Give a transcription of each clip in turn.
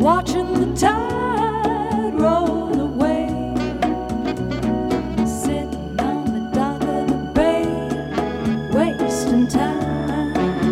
watching the tide roll away, sitting on the dock of the bay, wasting time.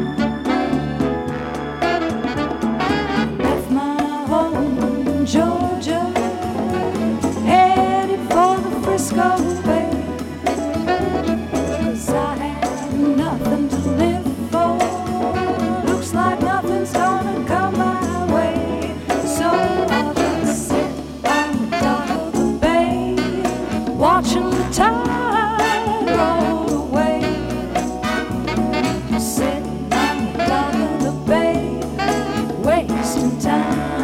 Left my home in Georgia, headed for the Frisco Bay, 'cause I had nothing to live for. Looks like nothing's gonna come my way, so I'll just sit on the dock of the bay, watching the tide roll away, sitting on the dock of the bay, wasting time.